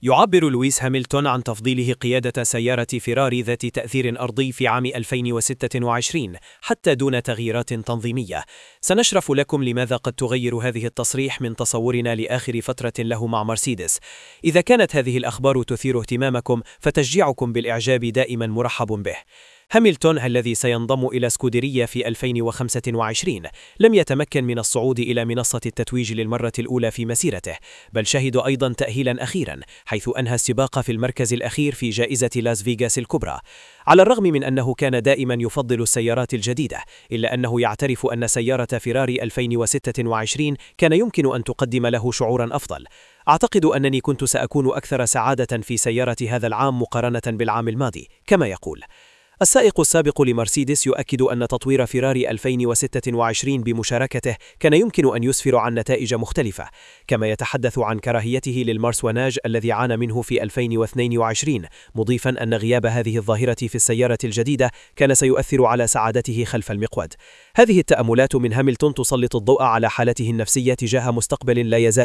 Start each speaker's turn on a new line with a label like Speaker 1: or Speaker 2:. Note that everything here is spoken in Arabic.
Speaker 1: يعبر لويس هاملتون عن تفضيله قيادة سيارة فيراري ذات تأثير أرضي في عام 2026 حتى دون تغييرات تنظيمية. سنشرف لكم لماذا قد تغير هذه التصريح من تصورنا لآخر فترة له مع مرسيدس. إذا كانت هذه الأخبار تثير اهتمامكم فتشجيعكم بالإعجاب دائما مرحب به. هاملتون الذي سينضم إلى سكوديريا في 2025 لم يتمكن من الصعود إلى منصة التتويج للمرة الأولى في مسيرته، بل شهد أيضا تأهيلا أخيرا حيث أنهى السباق في المركز الأخير في جائزة لاس فيغاس الكبرى. على الرغم من أنه كان دائما يفضل السيارات الجديدة، إلا أنه يعترف أن سيارة فيراري 2026 كان يمكن أن تقدم له شعورا أفضل. أعتقد أنني كنت سأكون أكثر سعادة في سيارة هذا العام مقارنة بالعام الماضي، كما يقول. السائق السابق لمرسيدس يؤكد أن تطوير فيراري 2026 بمشاركته كان يمكن أن يسفر عن نتائج مختلفة، كما يتحدث عن كراهيته للمارسواناج الذي عانى منه في 2022، مضيفا أن غياب هذه الظاهرة في السيارة الجديدة كان سيؤثر على سعادته خلف المقود. هذه التأملات من هاملتون تسلط الضوء على حالته النفسية تجاه مستقبل لا يزال